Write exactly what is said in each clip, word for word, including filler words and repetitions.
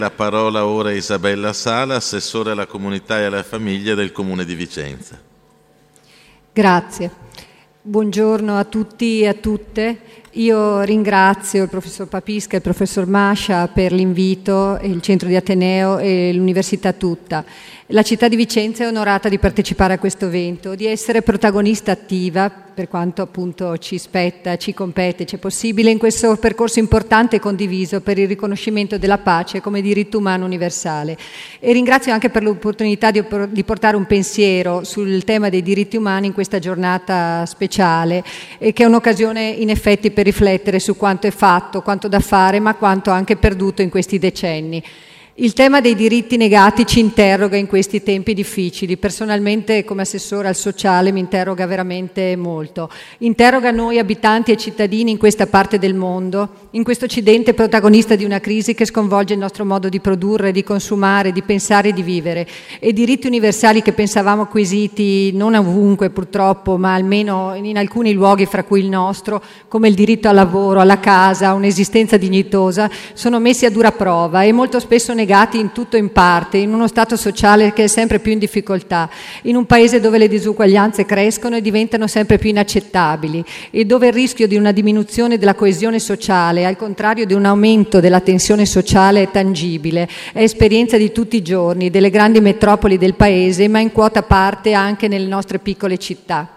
La parola ora a Isabella Sala, assessore alla comunità e alla famiglia del Comune di Vicenza. Grazie. Buongiorno a tutti e a tutte. Io ringrazio il professor Papisca e il professor Mascia per l'invito, il centro di Ateneo e l'università tutta. La città di Vicenza è onorata di partecipare a questo evento, di essere protagonista attiva, per quanto appunto ci spetta, ci compete, c'è possibile, in questo percorso importante e condiviso per il riconoscimento della pace come diritto umano universale. E ringrazio anche per l'opportunità di, di portare un pensiero sul tema dei diritti umani in questa giornata speciale, e che è un'occasione in effetti per riflettere su quanto è fatto, quanto da fare, ma quanto anche perduto in questi decenni. Il tema dei diritti negati ci interroga in questi tempi difficili. Personalmente, come assessore al sociale, mi interroga veramente molto. Interroga noi abitanti e cittadini in questa parte del mondo, in questo Occidente protagonista di una crisi che sconvolge il nostro modo di produrre, di consumare, di pensare e di vivere. E diritti universali che pensavamo acquisiti non ovunque purtroppo, ma almeno in alcuni luoghi, fra cui il nostro, come il diritto al lavoro, alla casa, a un'esistenza dignitosa, sono messi a dura prova e molto spesso negati in tutto e in parte, in uno stato sociale che è sempre più in difficoltà, in un paese dove le disuguaglianze crescono e diventano sempre più inaccettabili, e dove il rischio di una diminuzione della coesione sociale, al contrario di un aumento della tensione sociale, è tangibile, è esperienza di tutti i giorni, delle grandi metropoli del paese, ma in quota parte anche nelle nostre piccole città.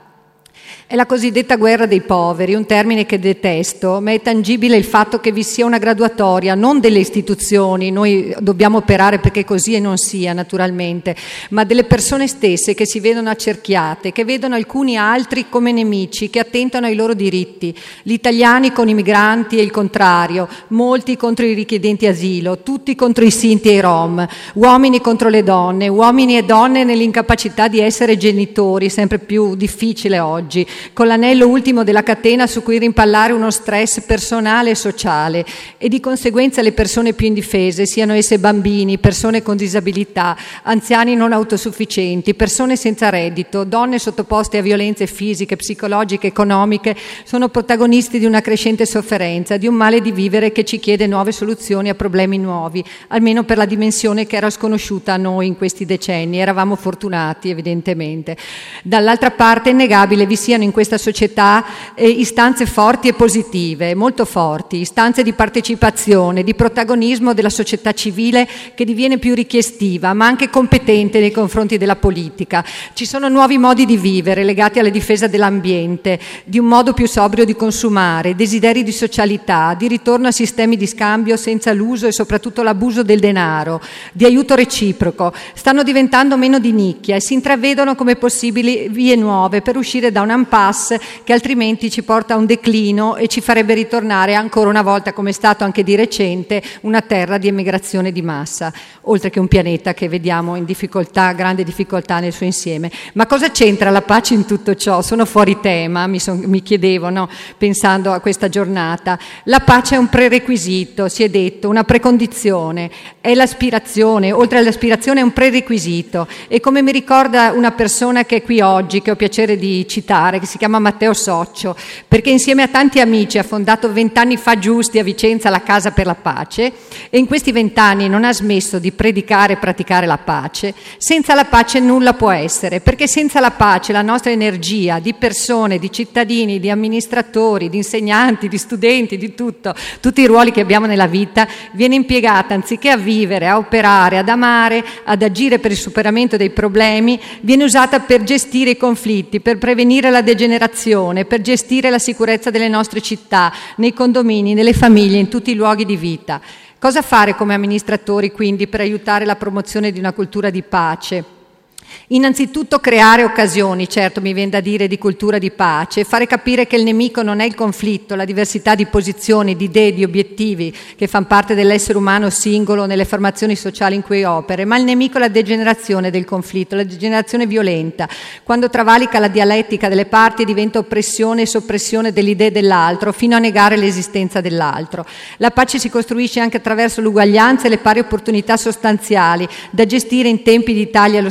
È la cosiddetta guerra dei poveri, un termine che detesto, ma è tangibile il fatto che vi sia una graduatoria, non delle istituzioni, noi dobbiamo operare perché così e non sia naturalmente, ma delle persone stesse che si vedono accerchiate, che vedono alcuni altri come nemici, che attentano ai loro diritti, gli italiani con i migranti e il contrario, molti contro i richiedenti asilo, tutti contro i Sinti e i Rom, uomini contro le donne, uomini e donne nell'incapacità di essere genitori, sempre più difficile oggi, con l'anello ultimo della catena su cui rimpallare uno stress personale e sociale, e di conseguenza le persone più indifese, siano esse bambini, persone con disabilità, anziani non autosufficienti, persone senza reddito, donne sottoposte a violenze fisiche, psicologiche, economiche, sono protagonisti di una crescente sofferenza, di un male di vivere che ci chiede nuove soluzioni a problemi nuovi, almeno per la dimensione che era sconosciuta a noi in questi decenni. Eravamo fortunati evidentemente. Dall'altra parte è innegabile vi siano in questa società eh, istanze forti e positive, molto forti, istanze di partecipazione, di protagonismo della società civile che diviene più richiestiva, ma anche competente nei confronti della politica. Ci sono nuovi modi di vivere legati alla difesa dell'ambiente, di un modo più sobrio di consumare, desideri di socialità, di ritorno a sistemi di scambio senza l'uso e soprattutto l'abuso del denaro, di aiuto reciproco. Stanno diventando meno di nicchia e si intravedono come possibili vie nuove per uscire da un impasse che altrimenti ci porta a un declino e ci farebbe ritornare ancora una volta, come è stato anche di recente, una terra di emigrazione di massa, oltre che un pianeta che vediamo in difficoltà, grande difficoltà nel suo insieme. Ma cosa c'entra la pace in tutto ciò? Sono fuori tema, mi, son, mi chiedevo, no? Pensando a questa giornata. La pace è un prerequisito, si è detto, una precondizione, è l'aspirazione, oltre all'aspirazione è un prerequisito, e come mi ricorda una persona che è qui oggi, che ho piacere di citare, che si chiama Matteo Soccio, perché insieme a tanti amici ha fondato vent'anni fa giusti a Vicenza la Casa per la Pace, e in questi vent'anni non ha smesso di predicare e praticare la pace. Senza la pace nulla può essere, perché senza la pace la nostra energia di persone, di cittadini, di amministratori, di insegnanti, di studenti, di tutto, tutti i ruoli che abbiamo nella vita, viene impiegata anziché a vivere, a operare, ad amare, ad agire per il superamento dei problemi, viene usata per gestire i conflitti, per prevenire la degenerazione, per gestire la sicurezza delle nostre città, nei condomini, nelle famiglie, in tutti i luoghi di vita. Cosa fare come amministratori quindi per aiutare la promozione di una cultura di pace? Innanzitutto creare occasioni, certo mi viene da dire, di cultura di pace, fare capire che il nemico non è il conflitto, la diversità di posizioni, di idee, di obiettivi che fanno parte dell'essere umano singolo nelle formazioni sociali in cui opera, ma il nemico è la degenerazione del conflitto, la degenerazione violenta, quando travalica la dialettica delle parti e diventa oppressione e soppressione delle idee dell'altro fino a negare l'esistenza dell'altro. La pace si costruisce anche attraverso l'uguaglianza e le pari opportunità sostanziali da gestire in tempi di tagli allo Stato sociale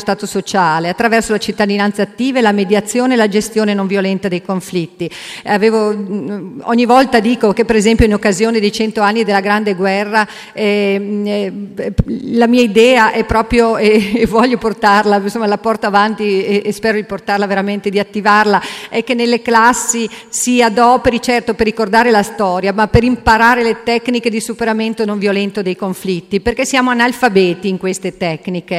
sociale attraverso la cittadinanza attiva e la mediazione e la gestione non violenta dei conflitti. Avevo, ogni volta dico che per esempio in occasione dei cento anni della Grande Guerra eh, eh, la mia idea è proprio, e eh, voglio portarla, insomma la porto avanti e, e spero di portarla veramente, di attivarla, è che nelle classi si adoperi certo per ricordare la storia, ma per imparare le tecniche di superamento non violento dei conflitti, perché siamo analfabeti in queste tecniche.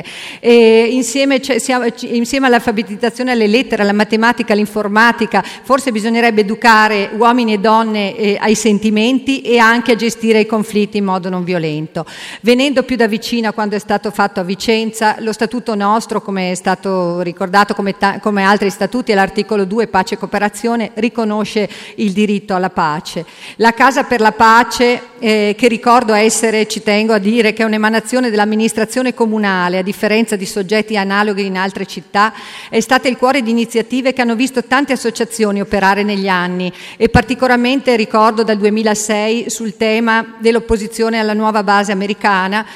E insieme, cioè, siamo, insieme all'alfabetizzazione, alle lettere, alla matematica, all'informatica, forse bisognerebbe educare uomini e donne eh, ai sentimenti e anche a gestire i conflitti in modo non violento. Venendo più da vicino a quando è stato fatto a Vicenza, lo statuto nostro, come è stato ricordato, come, ta- come altri statuti, all'articolo due, pace e cooperazione, riconosce il diritto alla pace. La Casa per la Pace, eh, che ricordo essere, ci tengo a dire, che è un'emanazione dell'amministrazione comunale, a differenza di soggetti analoghi in altre città, è stata il cuore di iniziative che hanno visto tante associazioni operare negli anni, e particolarmente ricordo dal duemilasei sul tema dell'opposizione alla nuova base americana.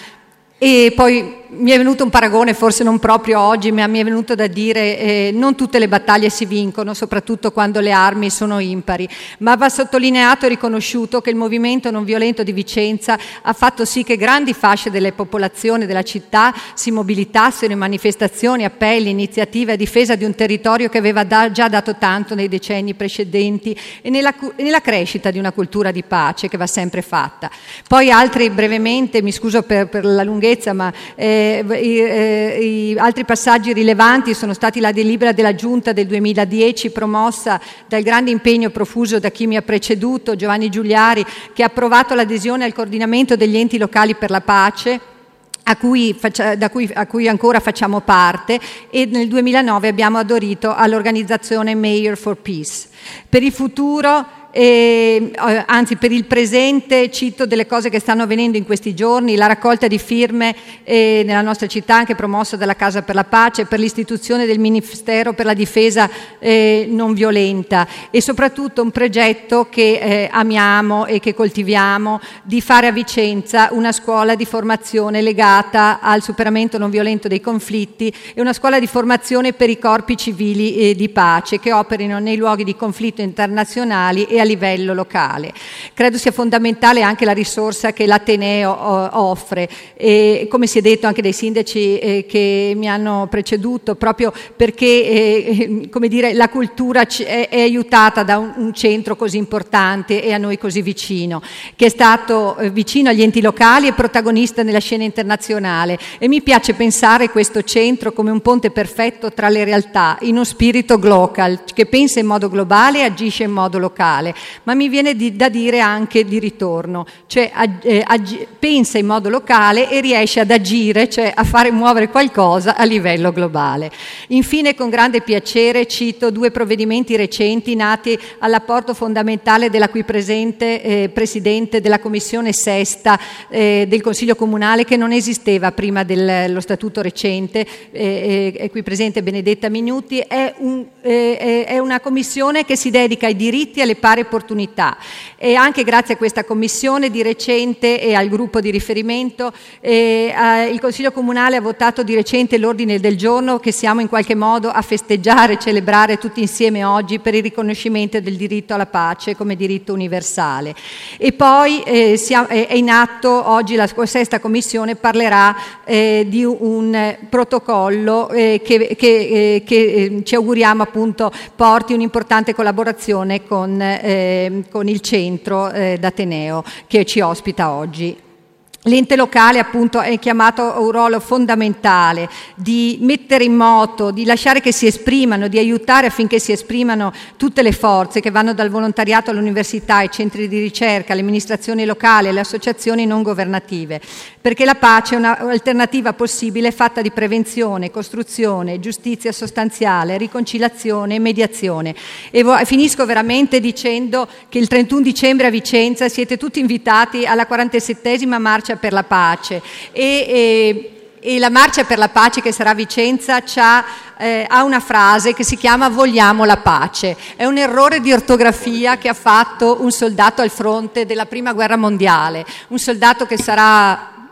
E poi mi è venuto un paragone, forse non proprio oggi, ma mi è venuto da dire eh, non tutte le battaglie si vincono, soprattutto quando le armi sono impari, ma va sottolineato e riconosciuto che il movimento non violento di Vicenza ha fatto sì che grandi fasce delle popolazioni della città si mobilitassero in manifestazioni, appelli, iniziative a difesa di un territorio che aveva da, già dato tanto nei decenni precedenti, e nella, e nella crescita di una cultura di pace che va sempre fatta. Poi altri, brevemente, mi scuso per, per la lunghezza, ma eh, i, eh, i altri passaggi rilevanti sono stati la delibera della Giunta del duemiladieci, promossa dal grande impegno profuso da chi mi ha preceduto, Giovanni Giuliari, che ha approvato l'adesione al coordinamento degli enti locali per la pace, A cui, faccia, da cui, a cui ancora facciamo parte, e nel duemilanove abbiamo aderito all'organizzazione Mayor for Peace. Per il futuro, eh, anzi per il presente, cito delle cose che stanno avvenendo in questi giorni: la raccolta di firme eh, nella nostra città, anche promossa dalla Casa per la Pace, per l'istituzione del Ministero per la difesa eh, non violenta, e soprattutto un progetto che eh, amiamo e che coltiviamo, di fare a Vicenza una scuola di formazione legata al superamento non violento dei conflitti, e una scuola di formazione per i corpi civili eh, di pace che operino nei luoghi di conflitto internazionali e a livello locale. Credo sia fondamentale anche la risorsa che l'Ateneo offre, e come si è detto anche dai sindaci eh, che mi hanno preceduto, proprio perché eh, come dire, la cultura è, è aiutata da un, un centro così importante e a noi così vicino, che è stato eh, vicino agli enti locali e protagonista nella scena internazionale, e mi piace pensare questo centro come un ponte perfetto tra le realtà, in uno spirito global, che pensa in modo globale e agisce in modo locale, ma mi viene di, da dire anche di ritorno, cioè ag, eh, ag, pensa in modo locale e riesce ad agire, cioè a fare muovere qualcosa a livello globale. Infine, con grande piacere cito due provvedimenti recenti nati all'apporto fondamentale della qui presente eh, Presidente della Commissione Sesta eh, del Consiglio Comunale, che non esisteva prima dello statuto recente, eh, è qui presente Benedetta Minuti. È, un, eh, è una commissione che si dedica ai diritti e alle pari opportunità, e anche grazie a questa commissione di recente e al gruppo di riferimento eh, eh, il Consiglio Comunale ha votato di recente l'ordine del giorno che siamo in qualche modo a festeggiare, celebrare tutti insieme oggi, per il riconoscimento del diritto alla pace come diritto universale. E poi eh, siamo, è in atto oggi, la sesta commissione parlerà eh, di un protocollo eh, che, che, eh, che eh, ci auguriamo appunto porti un'importante collaborazione con, eh, con il centro eh, d'Ateneo che ci ospita oggi. L'ente locale appunto è chiamato a un ruolo fondamentale di mettere in moto, di lasciare che si esprimano, di aiutare affinché si esprimano tutte le forze che vanno dal volontariato all'università, ai centri di ricerca, alle amministrazioni locali, alle associazioni non governative, perché la pace è un'alternativa possibile fatta di prevenzione, costruzione, giustizia sostanziale, riconciliazione e mediazione. E vo- finisco veramente dicendo che il trentuno dicembre a Vicenza siete tutti invitati alla quarantasettesima marcia per la pace, e, e, e la marcia per la pace che sarà a Vicenza c'ha, eh, ha una frase che si chiama "vogliamo la pace". È un errore di ortografia che ha fatto un soldato al fronte della prima guerra mondiale, un soldato che sarà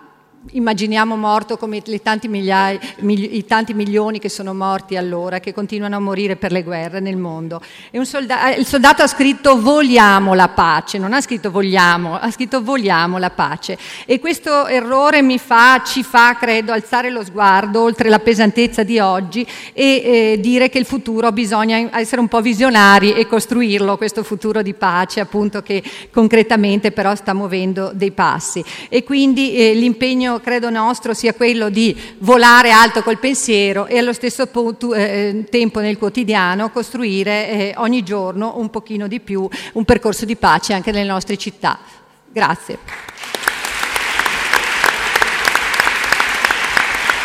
immaginiamo morto come le tanti migliaia, migli, i tanti milioni che sono morti allora, che continuano a morire per le guerre nel mondo. E un soldato, il soldato ha scritto vogliamo la pace, non ha scritto vogliamo, ha scritto vogliamo la pace. E questo errore mi fa, ci fa, credo, alzare lo sguardo oltre la pesantezza di oggi e eh, dire che il futuro bisogna essere un po' visionari e costruirlo, questo futuro di pace, appunto, che concretamente però sta muovendo dei passi. E quindi eh, l'impegno credo nostro sia quello di volare alto col pensiero e allo stesso punto, eh, tempo nel quotidiano costruire eh, ogni giorno un pochino di più un percorso di pace anche nelle nostre città. Grazie.